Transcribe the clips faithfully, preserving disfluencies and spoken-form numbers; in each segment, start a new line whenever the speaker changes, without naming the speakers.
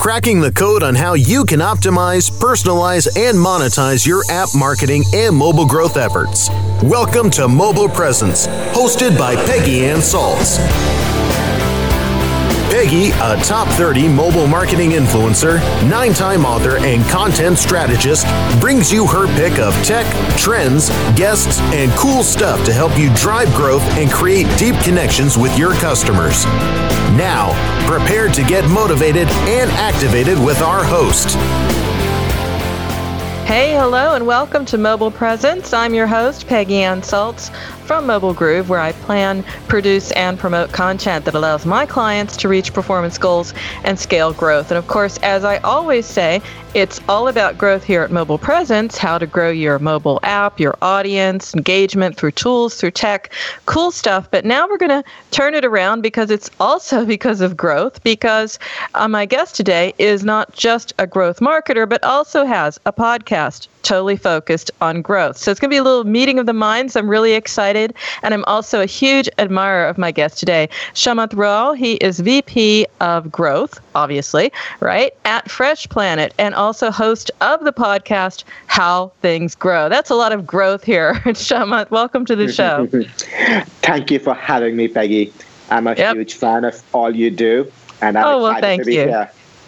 cracking the code on how you can optimize, personalize, and monetize your app marketing and mobile growth efforts. Welcome to Mobile Presence, hosted by Peggy Ann Salz. Peggy, a top thirty mobile marketing influencer, nine-time author, and content strategist, brings you her pick of tech, trends, guests, and cool stuff to help you drive growth and create deep connections with your customers. Now, prepare to get motivated and activated with our host.
Hey, hello, and welcome to Mobile Presence. I'm your host, Peggy Ann Salz, from Mobile Groove, where I plan, produce, and promote content that allows my clients to reach performance goals and scale growth. And of course, as I always say, it's all about growth here at Mobile Presence, how to grow your mobile app, your audience, engagement through tools, through tech, cool stuff. But now we're going to turn it around because it's also because of growth, because uh, my guest today is not just a growth marketer, but also has a podcast totally focused on growth. So it's going to be a little meeting of the minds. I'm really excited. And I'm also a huge admirer of my guest today, Shamanth Rao. He is V P of Growth, obviously, right, at Fresh Planet, and also host of the podcast, How Things Grow. That's a lot of growth here. Shamanth, welcome to the show.
Thank you for having me, Peggy. I'm a
yep.
huge fan of all you do, and I'm
oh, well,
excited
thank
to be
you.
here.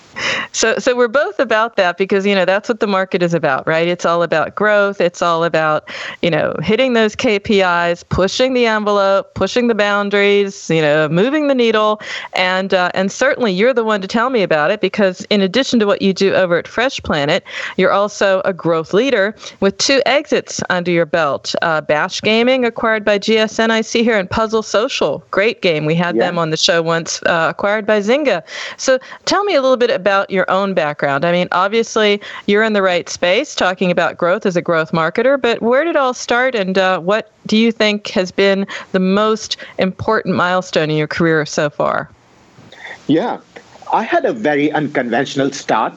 So so we're both about that because, you know, that's what the market is about, right? It's all about growth. It's all about, you know, hitting those K P Is, pushing the envelope, pushing the boundaries, you know, moving the needle. And uh, and certainly you're the one to tell me about it because in addition to what you do over at Fresh Planet, you're also a growth leader with two exits under your belt. Uh, Bash Gaming, acquired by G S N, I see here, and Puzzle Social. Great game. We had yeah. them on the show once, uh, acquired by Zynga. So tell me a little bit about about your own background. I mean, obviously, you're in the right space talking about growth as a growth marketer, but where did it all start and uh, what do you think has been the most important milestone in your career so far?
Yeah, I had a very unconventional start.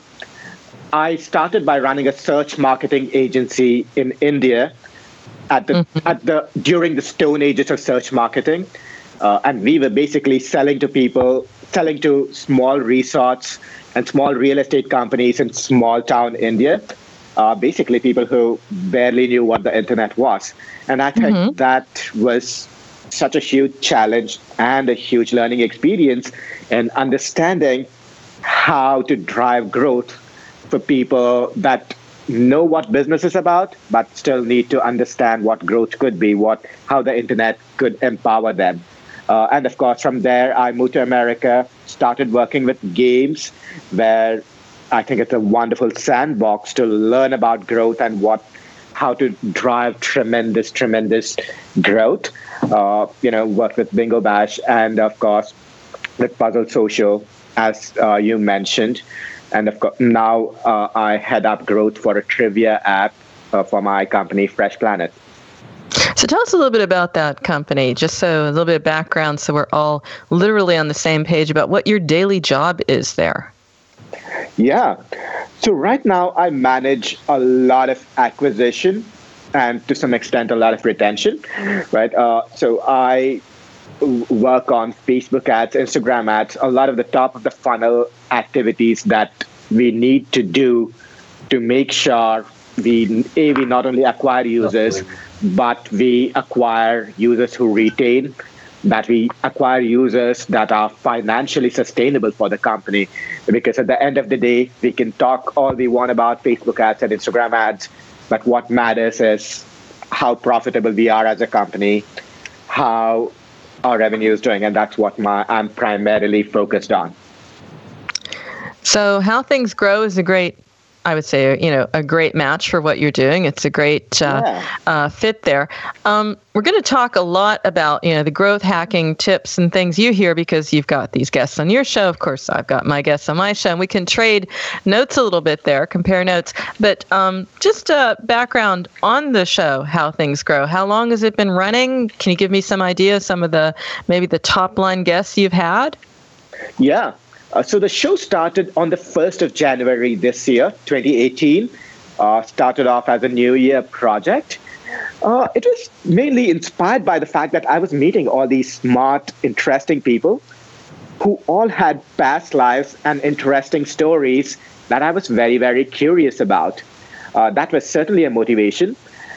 I started by running a search marketing agency in India at the mm-hmm. at the during the stone ages of search marketing. Uh, and we were basically selling to people, selling to small resorts and small real estate companies in small town India, uh, basically people who barely knew what the internet was. And I think mm-hmm. that was such a huge challenge and a huge learning experience in understanding how to drive growth for people that know what business is about, but still need to understand what growth could be, what how the internet could empower them. Uh, and of course, from there, I moved to America, started working with games, where I think it's a wonderful sandbox to learn about growth and what, how to drive tremendous, tremendous growth. Uh, you know, worked with Bingo Bash and, of course, with Puzzle Social, as uh, you mentioned. And of course, now uh, I head up growth for a trivia app uh, for my company, Fresh Planet.
So tell us a little bit about that company, just so a little bit of background so we're all literally on the same page about what your daily job is there.
Yeah. So right now I manage a lot of acquisition and to some extent a lot of retention, right? Uh, so I work on Facebook ads, Instagram ads, a lot of the top of the funnel activities that we need to do to make sure we, A, we not only acquire users, but we acquire users who retain, that we acquire users that are financially sustainable for the company. Because at the end of the day, we can talk all we want about Facebook ads and Instagram ads, but what matters is how profitable we are as a company, how our revenue is doing, and that's what my I'm primarily focused on.
So How Things Grow is a great, I would say, you know, a great match for what you're doing. It's a great uh, yeah. uh, fit there. Um, we're going to talk a lot about, you know, the growth hacking tips and things you hear because you've got these guests on your show. Of course, I've got my guests on my show, and we can trade notes a little bit there, compare notes. But um, just a background on the show, How Things Grow. How long has it been running? Can you give me some idea, some of the, maybe the top line guests you've had?
Yeah. Uh, so the show started on the first of January this year, twenty eighteen. Uh, started off as a New Year project. Uh, it was mainly inspired by the fact that I was meeting all these smart, interesting people who all had past lives and interesting stories that I was very, very curious about. Uh, that was certainly a motivation.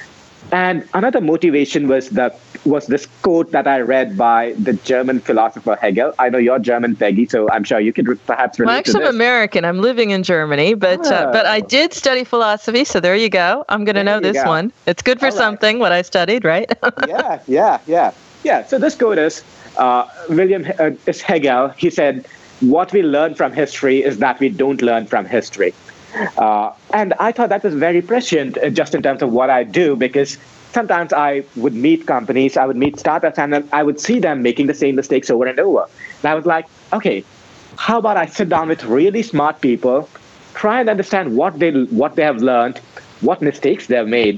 And another motivation was the was this quote that I read by the German philosopher Hegel. I know you're German, Peggy, so I'm sure you could re- perhaps relate
well, actually,
to this.
I'm American. I'm living in Germany, but
Oh.
uh, but I did study philosophy, so there you go. I'm going to know
There you
this
go.
one. It's good for
All right.
something, what I studied, right?
yeah, yeah, yeah. Yeah, so this quote is uh, William uh, is Hegel. He said, what we learn from history is that we don't learn from history. Uh, and I thought that was very prescient uh, just in terms of what I do, because sometimes I would meet companies, I would meet startups, and then I would see them making the same mistakes over and over. And I was like, okay, how about I sit down with really smart people, try and understand what they what they have learned, what mistakes they've made,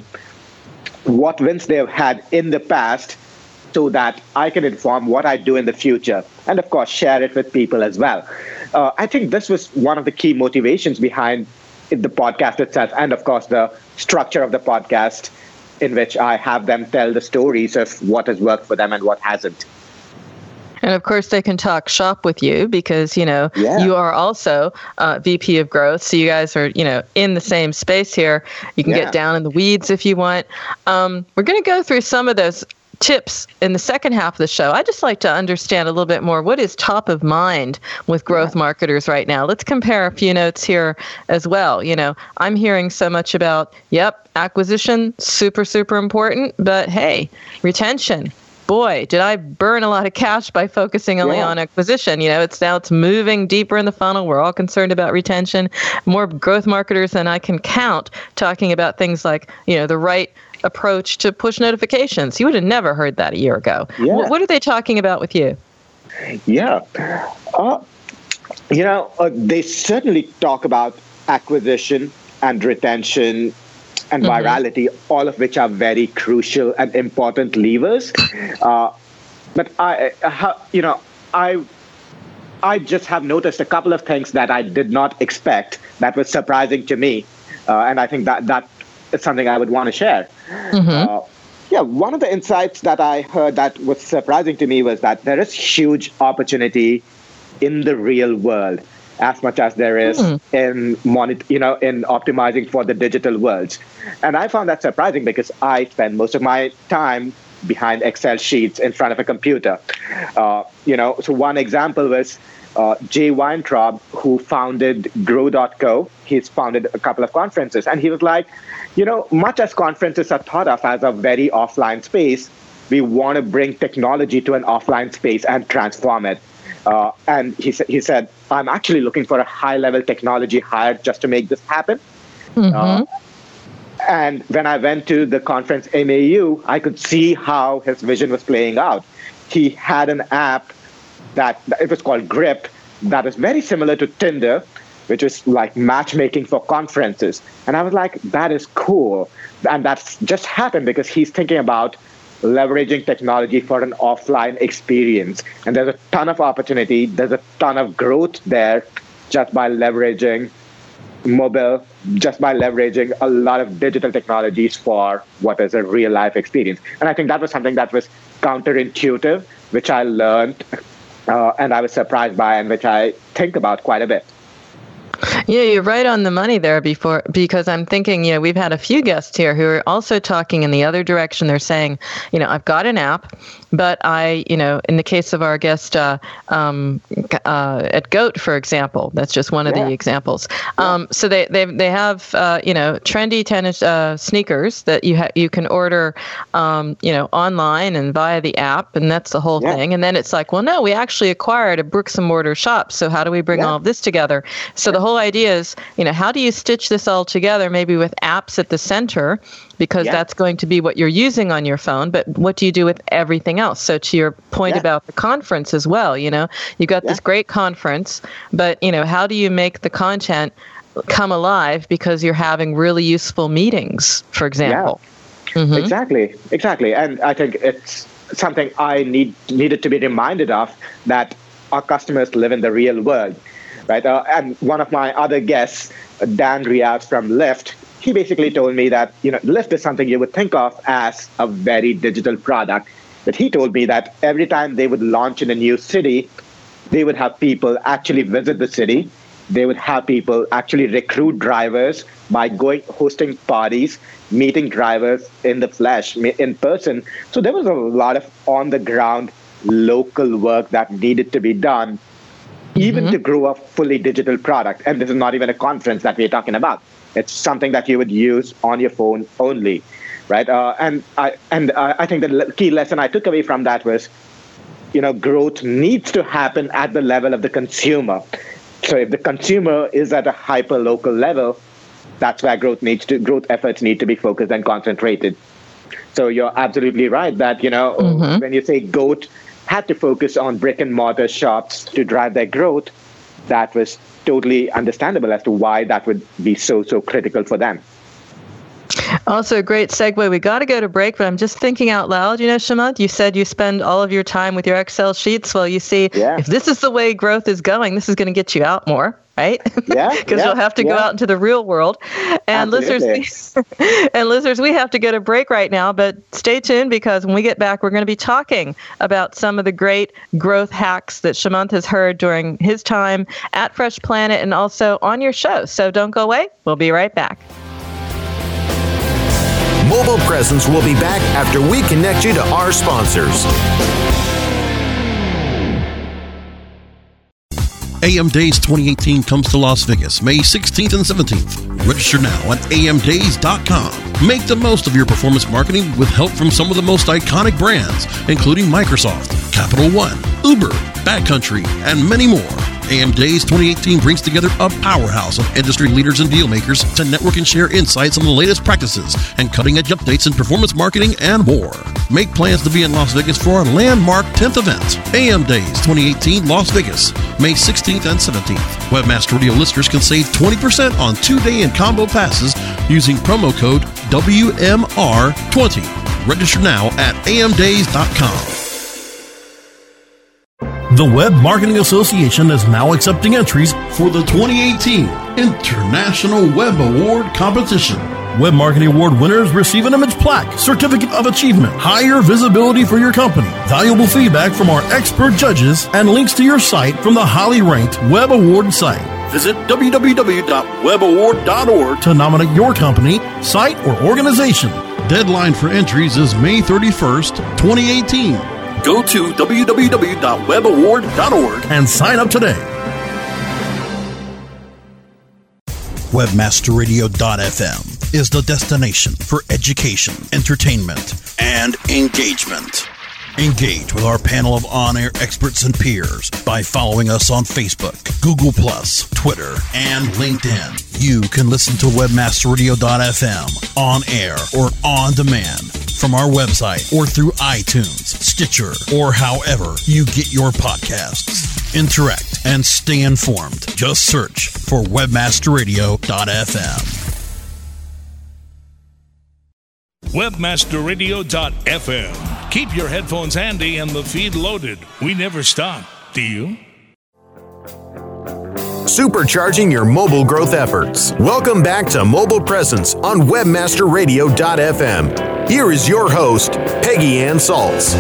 what wins they've had in the past, so that I can inform what I do in the future, and of course share it with people as well. Uh, I think this was one of the key motivations behind the podcast itself, and of course the structure of the podcast, in which I have them tell the stories of what has worked for them and what hasn't.
And of course, they can talk shop with you because, you know,
Yeah.
you are also uh, V P of growth. So you guys are, you know, in the same space here. You can
Yeah.
get down in the weeds if you want. Um, we're going to go through some of those tips in the second half of the show. I'd just like to understand a little bit more what is top of mind with growth marketers right now. Let's compare a few notes here as well. You know, I'm hearing so much about, yep, acquisition, super, super important, but hey, retention. Boy, did I burn a lot of cash by focusing only
Yeah.
on acquisition. You know, it's now it's moving deeper in the funnel. We're all concerned about retention. More growth marketers than I can count talking about things like, you know, the right approach to push notifications. You would have never heard that a year ago.
Yeah.
What, what are they talking about with you?
Yeah. Uh, you know, uh, they certainly talk about acquisition and retention and
Mhm.
virality, all of which are very crucial and important levers. Uh, but I, uh, ha- you know, I, I just have noticed a couple of things that I did not expect that was surprising to me, uh, and I think that that is something I would want to share. Uh, yeah, one of the insights that I heard that was surprising to me was that there is huge opportunity in the real world, as much as there is
Hmm.
in monet- you know, in optimizing for the digital world. And I found that surprising because I spend most of my time behind Excel sheets in front of a computer. Uh, you know, so one example was uh, Jay Weintraub, who founded Grow dot co. He's founded a couple of conferences, and he was like, you know, much as conferences are thought of as a very offline space, we want to bring technology to an offline space and transform it. Uh, and he, sa- he said, I'm actually looking for a high-level technology hire just to make this happen. Uh, and when I went to the conference M A U, I could see how his vision was playing out. He had an app that, it was called Grip, that is very similar to Tinder, which is like matchmaking for conferences. And I was like, that is cool. And that's just happened because he's thinking about leveraging technology for an offline experience. And there's a ton of opportunity. There's a ton of growth there just by leveraging mobile, just by leveraging a lot of digital technologies for what is a real life experience. And I think that was something that was counterintuitive, which I learned uh, and I was surprised by, and which I think about quite a bit.
Yeah, you're right on the money there before, because I'm thinking, you know, we've had a few guests here who are also talking in the other direction. They're saying, you know, I've got an app, but I, you know, in the case of our guest uh, um, uh, at Goat, for example, that's just one of
Yeah.
the examples. Um, so they they they have, uh, you know, trendy tennis uh, sneakers that you ha- you can order, um, you know, online and via the app, and that's the whole
Yeah.
thing. And then it's like, well, no, we actually acquired a bricks and mortar shop. So how do we bring
Yeah.
all of this together? So the whole idea is, you know, how do you stitch this all together, maybe with apps at the center, because
Yeah.
that's going to be what you're using on your phone, but what do you do with everything else? So to your point
Yeah.
about the conference as well, you know, you got this
Yeah.
great conference, but, you know, how do you make the content come alive because you're having really useful meetings, for example? Mhm.
Exactly, exactly. And I think it's something I need needed to be reminded of, that our customers live in the real world, right? Uh, and one of my other guests, Dan Riaz from Lyft, he basically told me that, you know, Lyft is something you would think of as a very digital product. But he told me that every time they would launch in a new city, they would have people actually visit the city. They would have people actually recruit drivers by going, hosting parties, meeting drivers in the flesh, in person. So there was a lot of on-the-ground local work that needed to be done, even mm-hmm. to grow a fully digital product. And this is not even a conference that we're talking about. It's something that you would use on your phone only, right? Uh, and I and uh, I think the key lesson I took away from that was, you know, growth needs to happen at the level of the consumer. So if the consumer is at a hyper-local level, that's where growth needs to growth efforts need to be focused and concentrated. So you're absolutely right that, you know, mm-hmm. when you say GOAT had to focus on brick and mortar shops to drive their growth, that was totally understandable as to why that would be so, so critical for them.
Also, a great segue. We got to go to break, but I'm just thinking out loud. You know, Sumant, you said you spend all of your time with your Excel sheets. Well, you see, yeah. if this is the way growth is going, this is going to get you out more, right?
Yeah.
Because
yeah,
you'll have to
yeah.
go out into the real world. And
Absolutely.
listeners, and listeners, we have to go to break right now, but stay tuned because when we get back, we're going to be talking about some of the great growth hacks that Sumant has heard during his time at Fresh Planet and also on your show. So don't go away. We'll be right back.
Mobile Presence will be back after we connect you to our sponsors.
A M Days twenty eighteen comes to Las Vegas, May sixteenth and seventeenth. Register now at A M days dot com. Make the most of your performance marketing with help from some of the most iconic brands, including Microsoft, Capital One, Uber, Backcountry, and many more. A M Days twenty eighteen brings together a powerhouse of industry leaders and deal makers to network and share insights on the latest practices and cutting-edge updates in performance marketing and more. Make plans to be in Las Vegas for our landmark tenth event, A M Days twenty eighteen Las Vegas, May sixteenth and seventeenth. Webmaster Radio listeners can save twenty percent on two-day and combo passes using promo code W M R twenty. Register now at A M days dot com. The Web Marketing Association is now accepting entries for the twenty eighteen International Web Award Competition. Web Marketing Award winners receive an image plaque, certificate of achievement, higher visibility for your company, valuable feedback from our expert judges, and links to your site from the highly ranked Web Award site. Visit w w w dot web award dot org to nominate your company, site, or organization. Deadline for entries is May thirty-first, twenty eighteen. Go to w w w dot web award dot org and sign up today. webmaster radio dot f m is the destination for education, entertainment, and engagement. Engage with our panel of on-air experts and peers by following us on Facebook, Google Plus, Twitter, and LinkedIn. You can listen to webmaster radio dot f m on air or on demand from our website or through iTunes, Stitcher, or however you get your podcasts. Interact and stay informed. Just search for webmaster radio dot f m.
webmaster radio dot f m. Keep your headphones handy and the feed loaded. We never stop. Do you?
Supercharging your mobile growth efforts. Welcome back to Mobile Presence on webmaster radio dot f m. Here is your host, Peggy Ann Salz.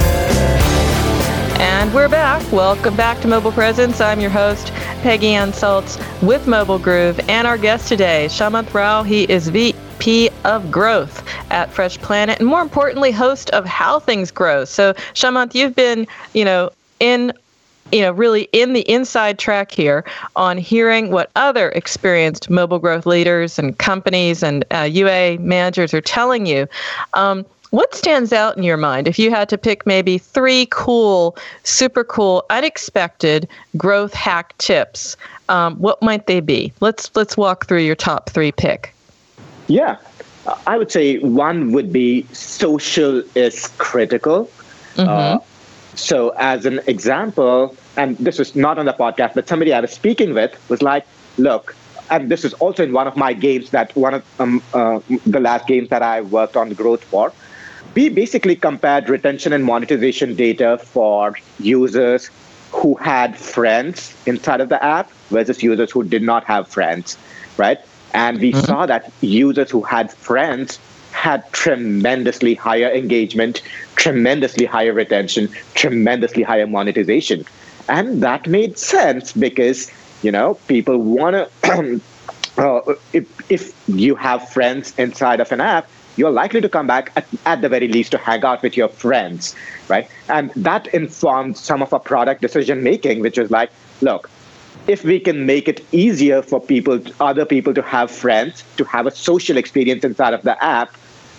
And we're back. Welcome back to Mobile Presence. I'm your host, Peggy Ann Salz with Mobile Groove. And our guest today, Sumant Rao. He is V P of Growth at Fresh Planet, and more importantly, host of How Things Grow. So, Sumant, you've been, you know, in you know, really in the inside track here on hearing what other experienced mobile growth leaders and companies and uh, U A managers are telling you. Um, what stands out in your mind if you had to pick maybe three cool, super cool, unexpected growth hack tips? Um, what might they be? Let's let's walk through your top three pick.
Yeah, I would say one would be social is critical. Mm-hmm. Uh, So as an example, and this was not on the podcast, but somebody I was speaking with was like, look, and this is also in one of my games that one of um, uh, the last games that I worked on growth for. We basically compared retention and monetization data for users who had friends inside of the app versus users who did not have friends, right? And we mm-hmm. saw that users who had friends had tremendously higher engagement, tremendously higher retention, tremendously higher monetization. And that made sense because, you know, people want to, uh, if, if you have friends inside of an app, you're likely to come back at, at the very least to hang out with your friends, right? And that informed some of our product decision making, which was like, look, if we can make it easier for people, other people to have friends, to have a social experience inside of the app,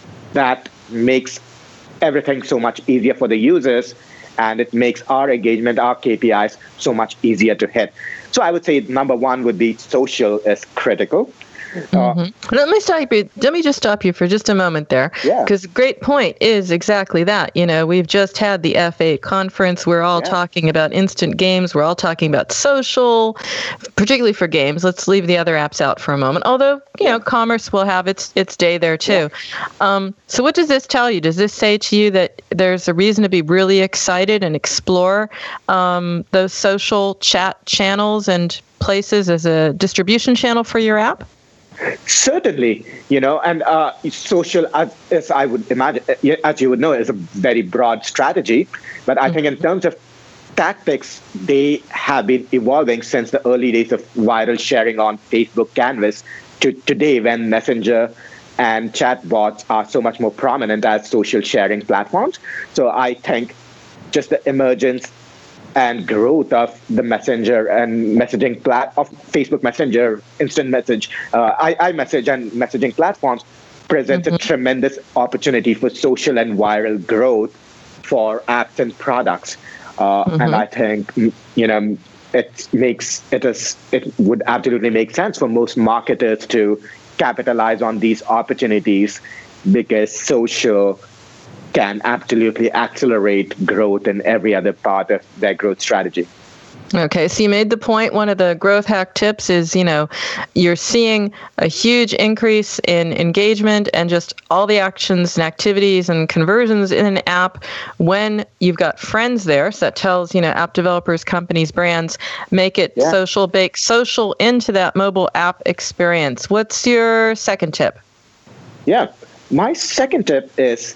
that makes everything so much easier for the users, and it makes our engagement, our K P Is so much easier to hit. So I would say number one would be social is critical.
Mm-hmm. Uh, let me stop you. Let me just stop you for just a moment there.
Yeah.
Because great point is exactly that. You know, we've just had the F eight conference. We're all yeah. talking about instant games. We're all talking about social, particularly for games. Let's leave the other apps out for a moment. Although, you know, commerce will have its its day there too. Yeah. Um, so what does this tell you? Does this say to you that there's a reason to be really excited and explore um, those social chat channels and places as a distribution channel for your app?
Certainly, you know, and uh, social, as, as I would imagine, as you would know, is a very broad strategy. But I mm-hmm. think in terms of tactics, they have been evolving since the early days of viral sharing on Facebook Canvas to today, when Messenger and chatbots are so much more prominent as social sharing platforms. So I think just the emergence and growth of the Messenger and messaging plat of Facebook Messenger, instant message, uh, iMessage and messaging platforms presents mm-hmm. a tremendous opportunity for social and viral growth for apps and products. Uh, mm-hmm. And I think, you know, it makes it is it would absolutely make sense for most marketers to capitalize on these opportunities, because social can absolutely accelerate growth in every other part of their growth strategy.
Okay, so you made the point. One of the growth hack tips is, you know, you're seeing a huge increase in engagement and just all the actions and activities and conversions in an app when you've got friends there. So that tells, you know, app developers, companies, brands, make it yeah. social, bake social into that mobile app experience. What's your second tip?
Yeah, my second tip is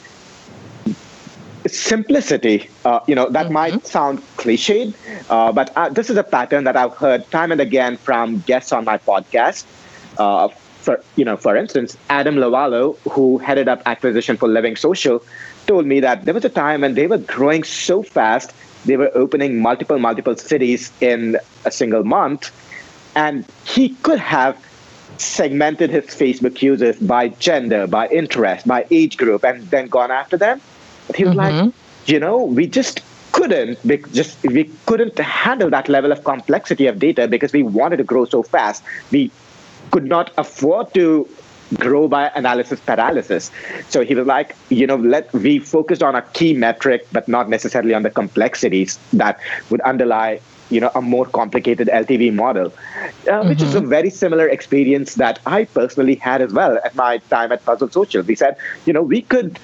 simplicity. Uh, you know, that mm-hmm. might sound cliched, uh, but uh, this is a pattern that I've heard time and again from guests on my podcast. Uh, for you know, for instance, Adam Lovallo, who headed up acquisition for Living Social, told me that there was a time when they were growing so fast, they were opening multiple, multiple cities in a single month, and he could have segmented his Facebook users by gender, by interest, by age group, and then gone after them. But he was mm-hmm. like, you know, we just couldn't, just we couldn't handle that level of complexity of data because we wanted to grow so fast. We could not afford to grow by analysis paralysis. So he was like, you know, let we focused on a key metric, but not necessarily on the complexities that would underlie, you know, a more complicated L T V model, uh, mm-hmm. which is a very similar experience that I personally had as well at my time at Puzzle Social. We said, you know, we could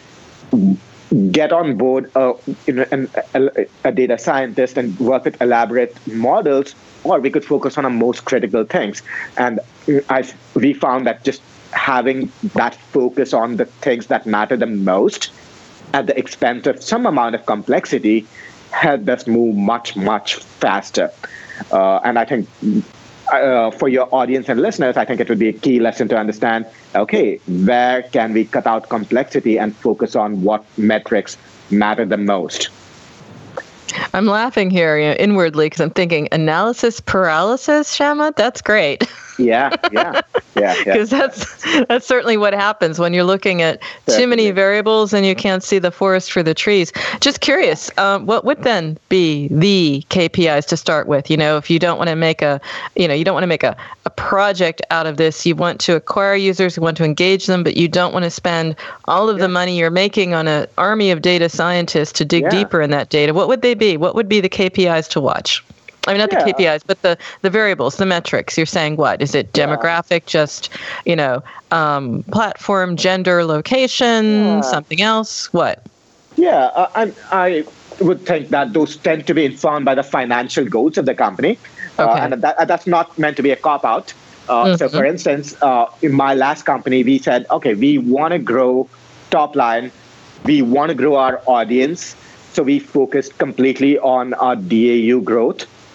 get on board a, you know, an, a, a data scientist and work with elaborate models, or we could focus on the most critical things. And I, we found that just having that focus on the things that matter the most at the expense of some amount of complexity helped us move much, much faster. Uh, and I think uh, for your audience and listeners, I think it would be a key lesson to understand, okay, where can we cut out complexity and focus on what metrics matter the most?
I'm laughing here, you know, inwardly, because I'm thinking analysis paralysis, Shama. That's great.
Yeah, yeah, yeah.
Because yeah. that's that's certainly what happens when you're looking at too many variables and you can't see the forest for the trees. Just curious, um, what would then be the K P Is to start with? You know, if you don't want to make a, you know, you don't want to make a, a project out of this. You want to acquire users, you want to engage them, but you don't want to spend all of yeah. the money you're making on an army of data scientists to dig yeah. deeper in that data. What would they be? What would be the K P Is to watch? I mean, not yeah. the K P Is, but the, the variables, the metrics. You're saying what? Is it demographic, yeah. just, you know, um, platform, gender, location, yeah. something else? What?
Yeah, uh, I, I would think that those tend to be informed by the financial goals of the company. Okay. Uh, and that, that's not meant to be a cop-out. Uh, mm-hmm. So, for instance, uh, in my last company, we said, okay, we want to grow top line. We want to grow our audience. So we focused completely on our D A U growth.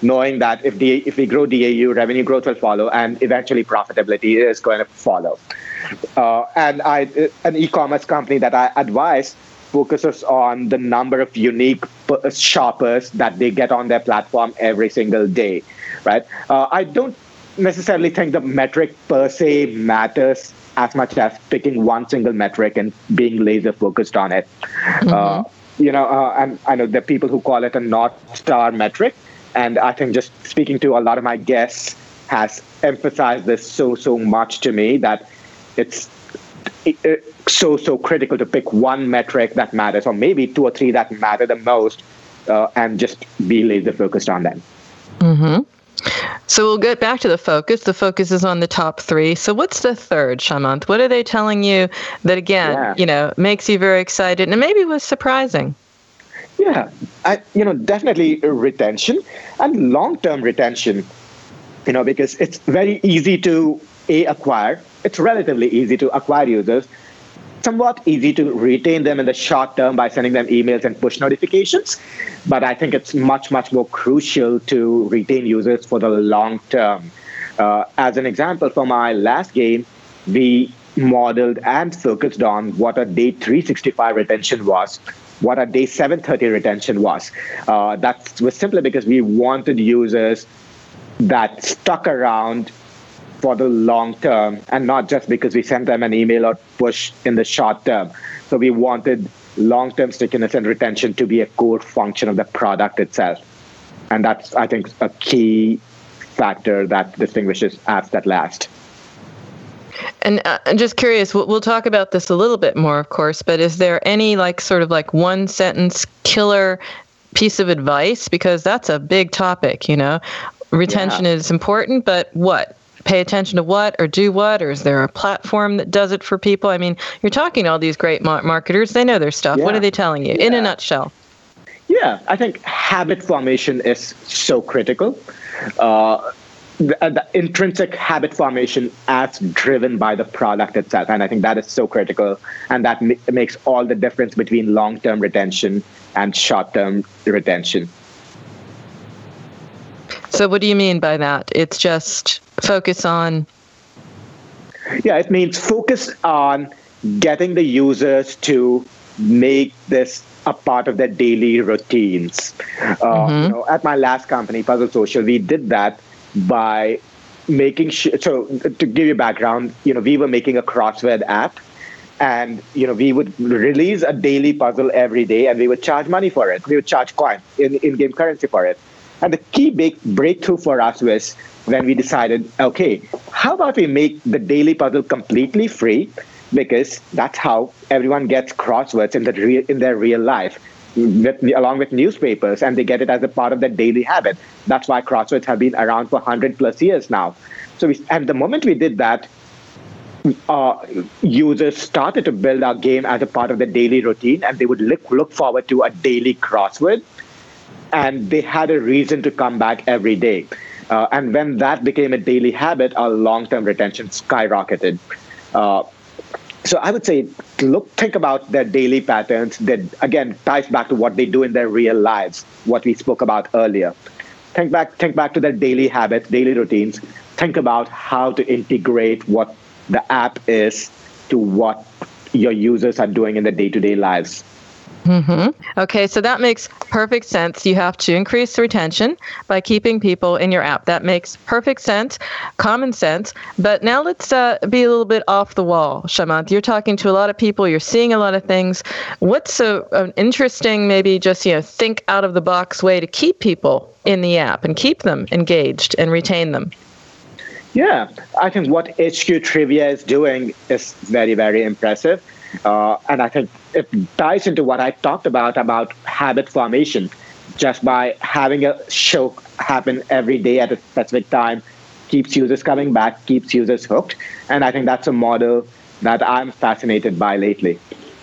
knowing that if D, if we grow D A U, revenue growth will follow, and eventually profitability is going to follow. Uh, and I, an e-commerce company that I advise focuses on the number of unique shoppers that they get on their platform every single day, right? Uh, I don't necessarily think the metric per se matters as much as picking one single metric and being laser focused on it. Mm-hmm. Uh, you know, uh, and I know there are people who call it a North Star metric, and I think just speaking to a lot of my guests has emphasized this so, so much to me that it's so, so critical to pick one metric that matters, or maybe two or three that matter the most, uh, and just be laser focused on them.
Mm-hmm. So we'll get back to the focus. The focus is on the top three. So what's the third, Shamanth? What are they telling you that, again, yeah. you know, makes you very excited and maybe was surprising?
Yeah, I, you know, definitely retention and long-term retention, you know, because it's very easy to A, acquire. It's relatively easy to acquire users, somewhat easy to retain them in the short term by sending them emails and push notifications. But I think it's much, much more crucial to retain users for the long term. Uh, as an example, for my last game, we modeled and focused on what a day three sixty-five retention was, what a day seven thirty retention was. Uh, that was simply because we wanted users that stuck around for the long term, and not just because we sent them an email or push in the short term. So we wanted long-term stickiness and retention to be a core function of the product itself. And that's, I think, a key factor that distinguishes apps that last.
And uh, I'm just curious, we'll, we'll talk about this a little bit more, of course, but is there any like sort of like one sentence killer piece of advice? Because that's a big topic, you know. Retention yeah. is important, but what? Pay attention to what or do what? Or is there a platform that does it for people? I mean, you're talking to all these great mar- marketers. They know their stuff. Yeah. What are they telling you yeah. in a nutshell?
Yeah, I think habit formation is so critical. Uh, the, the intrinsic habit formation as driven by the product itself. And I think that is so critical. And that m- makes all the difference between long-term retention and short-term retention.
So what do you mean by that? It's just focus on...
Yeah, it means focus on getting the users to make this a part of their daily routines. Uh, mm-hmm. you know, at my last company, Puzzle Social, we did that by making sure... So to give you background, you know, we were making a crossword app, and, you know, we would release a daily puzzle every day, and we would charge money for it. We would charge coin, in, in-game currency for it. And the key big breakthrough for us was when we decided, okay, how about we make the daily puzzle completely free, because that's how everyone gets crosswords in the re- in their real life, with, along with newspapers, and they get it as a part of their daily habit. That's why crosswords have been around for one hundred plus years now. So, we, and the moment we did that, uh, users started to build our game as a part of their daily routine, and they would look, look forward to a daily crossword. And they had a reason to come back every day. Uh, and when that became a daily habit, our long-term retention skyrocketed. Uh, so I would say, look, think about their daily patterns that, again, ties back to what they do in their real lives, what we spoke about earlier. Think back, think back to their daily habits, daily routines. Think about how to integrate what the app is to what your users are doing in their day-to-day lives.
Mm-hmm. Okay, so that makes perfect sense. You have to increase retention by keeping people in your app. That makes perfect sense, common sense. But now let's uh, be a little bit off the wall, Shamanth. You're talking to a lot of people. You're seeing a lot of things. What's a, an interesting, maybe just, you know, think out of the box way to keep people in the app and keep them engaged and retain them?
Yeah, I think what H Q Trivia is doing is very, very impressive. Uh, and I think it ties into what I talked about, about habit formation. Just by having a show happen every day at a specific time keeps users coming back, keeps users hooked. And I think that's a model that I'm fascinated by lately.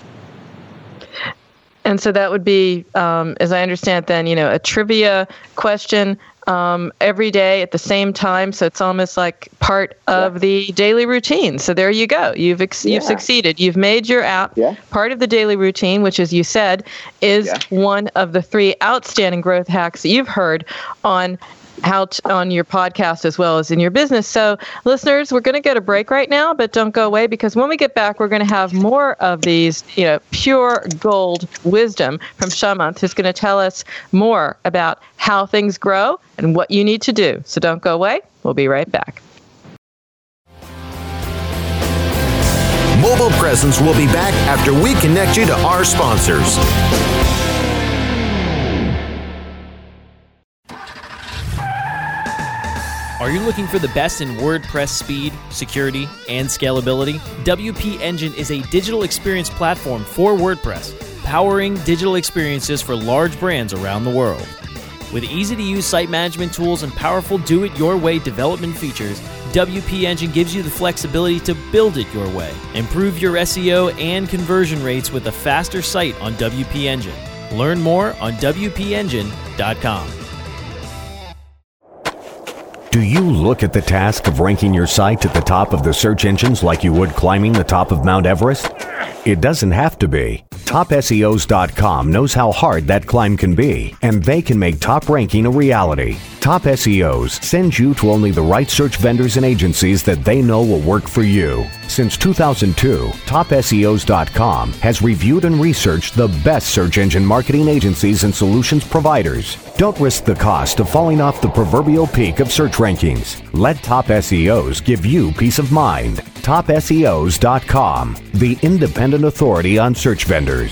And so that would be, um, as I understand then, you know, a trivia question um, every day at the same time. So it's almost like part of yeah. the daily routine. So there you go. You've ex- yeah. you've succeeded. You've made your app yeah. part of the daily routine, which, as you said, is yeah. one of the three outstanding growth hacks that you've heard on how t- on your podcast as well as in your business. So, listeners, we're going to get a break right now, but don't go away, because when we get back, we're going to have more of these, you know, pure gold wisdom from Shamanth, who's going to tell us more about how things grow and what you need to do. So don't go away. We'll be right back.
Mobile Presence will be back after we connect you to our sponsors.
Are you looking for the best in WordPress speed, security, and scalability? W P Engine is a digital experience platform for WordPress, powering digital experiences for large brands around the world. With easy-to-use site management tools and powerful do-it-your-way development features, W P Engine gives you the flexibility to build it your way. Improve your S E O and conversion rates with a faster site on W P Engine. Learn more on W P engine dot com.
Do you look at the task of ranking your site at the top of the search engines like you would climbing the top of Mount Everest? It doesn't have to be. Top S E Os dot com knows how hard that climb can be, and they can make top ranking a reality. Top S E Os sends you to only the right search vendors and agencies that they know will work for you. Since two thousand two, Top S E Os dot com has reviewed and researched the best search engine marketing agencies and solutions providers. Don't risk the cost of falling off the proverbial peak of search rankings. Let Top S E Os give you peace of mind. Top S E Os dot com, the independent authority on search vendors.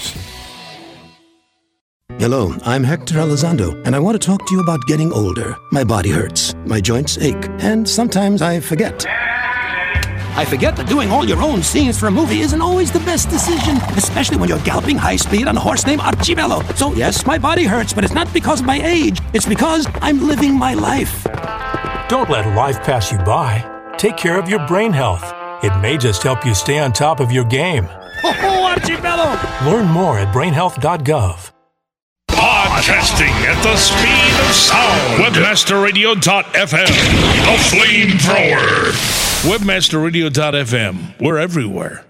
Hello, I'm Hector Elizondo, and I want to talk to you about getting older. My body hurts, my joints ache, and sometimes I forget. I forget that doing all your own scenes for a movie isn't always the best decision, especially when you're galloping high speed on a horse named Archibello. So yes, my body hurts, but it's not because of my age. It's because I'm living my life.
Don't let life pass you by. Take care of your brain health. It may just help you stay on top of your game.
Oh, Archibello!
Learn more at brain health dot gov.
Podcasting at the speed of sound. Webmaster Radio dot f m. The flamethrower. Webmaster Radio dot f m. We're everywhere.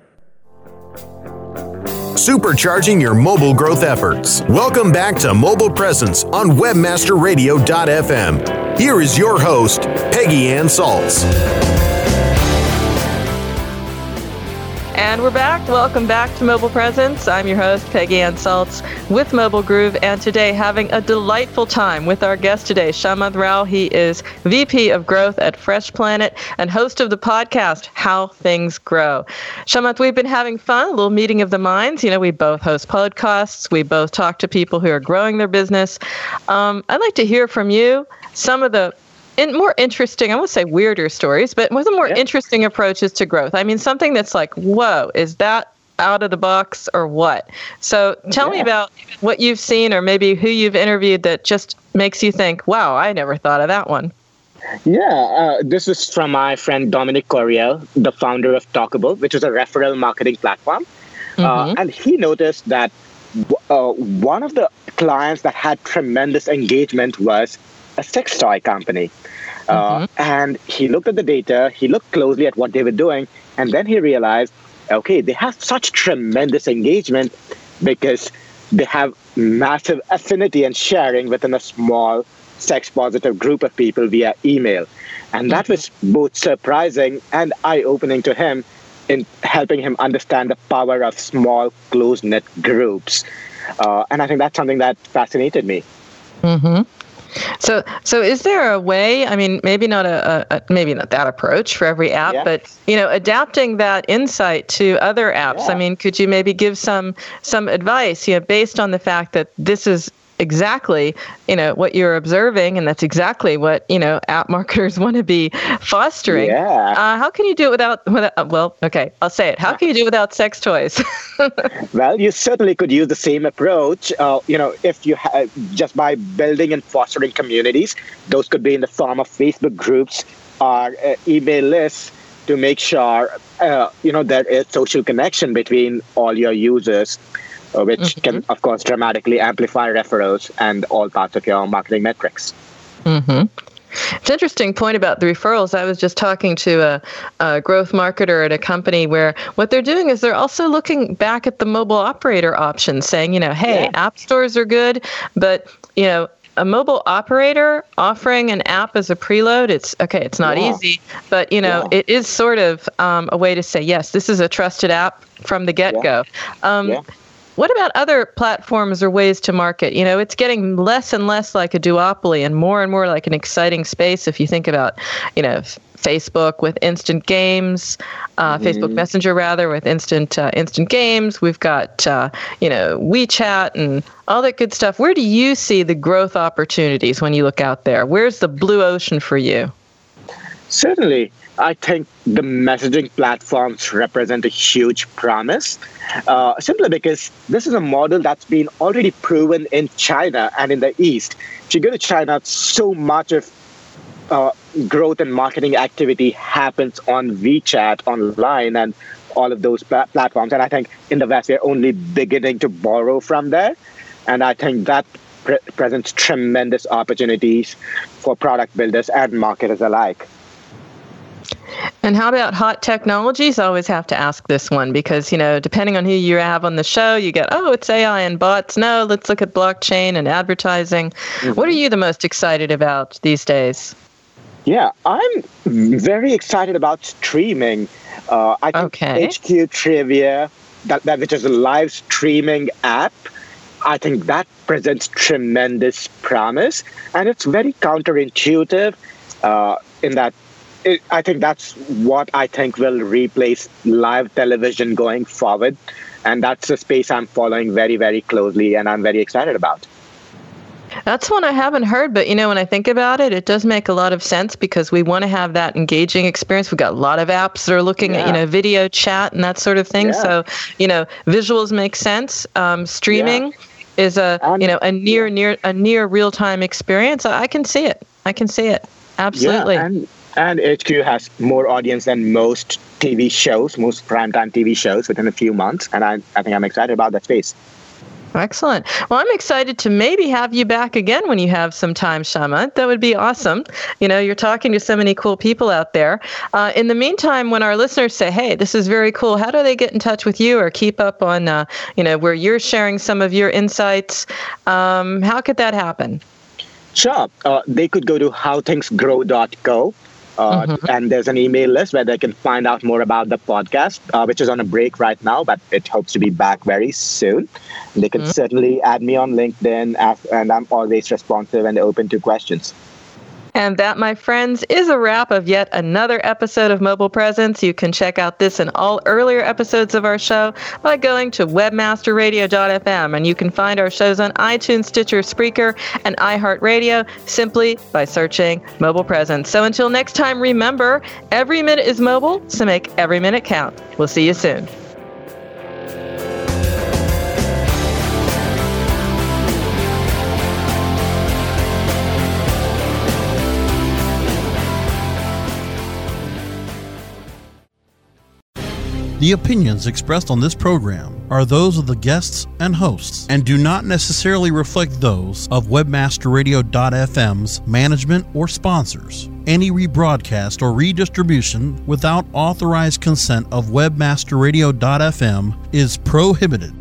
Supercharging your mobile growth efforts. Welcome back to Mobile Presence on Webmaster Radio dot f m. Here is your host, Peggy Ann Salz.
And we're back. Welcome back to Mobile Presence. I'm your host, Peggy Ann Salz with Mobile Groove, and today having a delightful time with our guest today, Shamanth Rao. He is V P of Growth at Fresh Planet and host of the podcast, How Things Grow. Shamanth, we've been having fun, a little meeting of the minds. You know, we both host podcasts. We both talk to people who are growing their business. Um, I'd like to hear from you some of the In more interesting, I won't say weirder stories, but with more yeah. interesting approaches to growth. I mean, something that's like, whoa, is that out of the box or what? So tell yeah. me about what you've seen or maybe who you've interviewed that just makes you think, wow, I never thought of that one.
Yeah, uh, this is from my friend Dominic Coryell, the founder of Talkable, which is a referral marketing platform. Mm-hmm. Uh, and he noticed that uh, one of the clients that had tremendous engagement was a sex toy company. Uh, mm-hmm. And he looked at the data, he looked closely at what they were doing, and then he realized, okay, they have such tremendous engagement because they have massive affinity and sharing within a small sex-positive group of people via email. And that was both surprising and eye-opening to him in helping him understand the power of small, close-knit groups. Uh, and I think that's something that fascinated me.
Mm-hmm. So, so is there a way? I mean, maybe not a, a maybe not that approach for every app, yeah. but you know, adapting that insight to other apps. Yeah. I mean, could you maybe give some some advice? You know, based on the fact that this is exactly, you know, what you're observing, and that's exactly what, you know, app marketers want to be fostering.
Yeah.
Uh, how can you do it without, without, well, okay, I'll say it. How can you do it without sex toys?
Well, you certainly could use the same approach, uh, you know, if you ha- just by building and fostering communities. Those could be in the form of Facebook groups or uh, email lists to make sure, uh, you know, there is social connection between all your users. Uh, which mm-hmm. can, of course, dramatically amplify referrals and all parts of your marketing metrics.
Mm-hmm. It's an interesting point about the referrals. I was just talking to a, a growth marketer at a company where what they're doing is they're also looking back at the mobile operator options, saying, you know, hey, yeah. app stores are good, but, you know, a mobile operator offering an app as a preload, it's okay, it's not
yeah.
easy, but you know, yeah. it is sort of um, a way to say, yes, this is a trusted app from the get-go. Yeah. Um, yeah. What about other platforms or ways to market? You know, it's getting less and less like a duopoly and more and more like an exciting space. If you think about, you know, Facebook with instant games, uh, mm-hmm. Facebook Messenger rather with instant uh, instant games. We've got, uh, you know, WeChat and all that good stuff. Where do you see the growth opportunities when you look out there? Where's the blue ocean for you?
Certainly. I think the messaging platforms represent a huge promise, uh, simply because this is a model that's been already proven in China and in the East. If you go to China, so much of uh, growth and marketing activity happens on WeChat, online, and all of those pl- platforms. And I think in the West, we're only beginning to borrow from there. And I think that pre- presents tremendous opportunities for product builders and marketers alike.
And how about hot technologies? I always have to ask this one because, you know, depending on who you have on the show, you get, oh, it's A I and bots. No, let's look at blockchain and advertising. Mm-hmm. What are you the most excited about these days?
Yeah, I'm very excited about streaming. Uh, I think
okay.
H Q Trivia, that, that which is a live streaming app, I think that presents tremendous promise. And it's very counterintuitive uh, in that It, I think that's what I think will replace live television going forward. And that's a space I'm following very, very closely and I'm very excited about.
That's one I haven't heard, but, you know, when I think about it, it does make a lot of sense because we want to have that engaging experience. We've got a lot of apps that are looking yeah. at, you know, video chat and that sort of thing. Yeah. So, you know, visuals make sense. Um, streaming yeah. is a, um, you know, a near, yeah. near, a near real-time experience. I, I can see it. I can see it. Absolutely.
Yeah, and- And H Q has more audience than most T V shows, most primetime T V shows within a few months. And I, I think I'm excited about that space.
Excellent. Well, I'm excited to maybe have you back again when you have some time, Shama. That would be awesome. You know, you're talking to so many cool people out there. Uh, in the meantime, when our listeners say, hey, this is very cool, how do they get in touch with you or keep up on, uh, you know, where you're sharing some of your insights? Um, how could that happen?
Sure. Uh, they could go to how things grow dot co. Uh, mm-hmm. And there's an email list where they can find out more about the podcast, uh, which is on a break right now, but it hopes to be back very soon. And they can mm-hmm. certainly add me on LinkedIn, and I'm always responsive and open to questions.
And that, my friends, is a wrap of yet another episode of Mobile Presence. You can check out this and all earlier episodes of our show by going to webmaster radio dot f m. And you can find our shows on iTunes, Stitcher, Spreaker, and iHeartRadio simply by searching Mobile Presence. So until next time, remember, every minute is mobile, so make every minute count. We'll see you soon.
The opinions expressed on this program are those of the guests and hosts and do not necessarily reflect those of webmaster radio dot f m's management or sponsors. Any rebroadcast or redistribution without authorized consent of webmaster radio dot f m is prohibited.